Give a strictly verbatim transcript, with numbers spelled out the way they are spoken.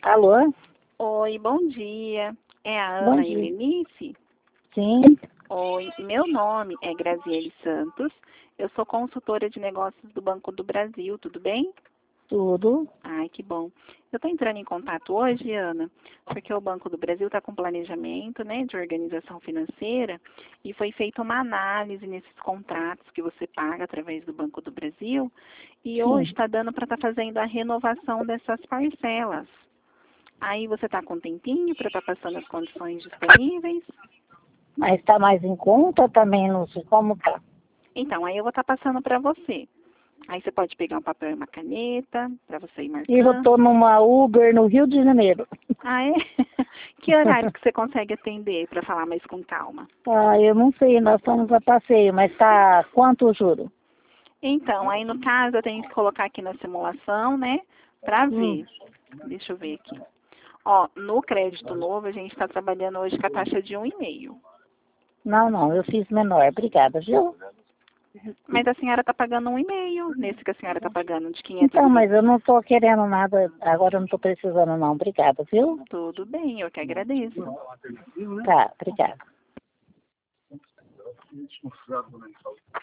Alô? Oi, bom dia. É a Bom Ana dia. Helenice? Sim, Oi, meu nome é Graziele Santos. Eu sou consultora de negócios do Banco do Brasil, tudo bem? tudo. Ai, que bom. Eu estou entrando em contato hoje, Ana, porque o Banco do Brasil está com planejamento, né, de organização financeira e foi feita uma análise nesses contratos que você paga através do Banco do Brasil e hoje Sim. está dando para estar fazendo a renovação dessas parcelas. Aí você está com um tempinho para estar passando as condições disponíveis? Mas está mais em conta também, não sei como tá. Então, aí eu vou estar passando para você. Aí você pode pegar um papel e uma caneta para você ir E eu marcando. tô numa Uber no Rio de Janeiro. Ah, é? Que horário que você consegue atender para falar mais com calma? Ah, eu não sei, nós estamos a passeio, mas tá quanto o juro? Então, aí no caso eu tenho que colocar aqui na simulação, né? Para Hum. ver. Deixa eu ver aqui. Ó, no crédito novo a gente está trabalhando hoje com a taxa de um vírgula cinco. Não, não, eu fiz menor, obrigada, viu? Mas a senhora está pagando um e-mail nesse que a senhora está pagando de quinhentos Então, e mas vinte. eu não tô querendo nada, agora eu não tô precisando não, obrigada, viu? Tudo bem, eu que agradeço. Tá, obrigada.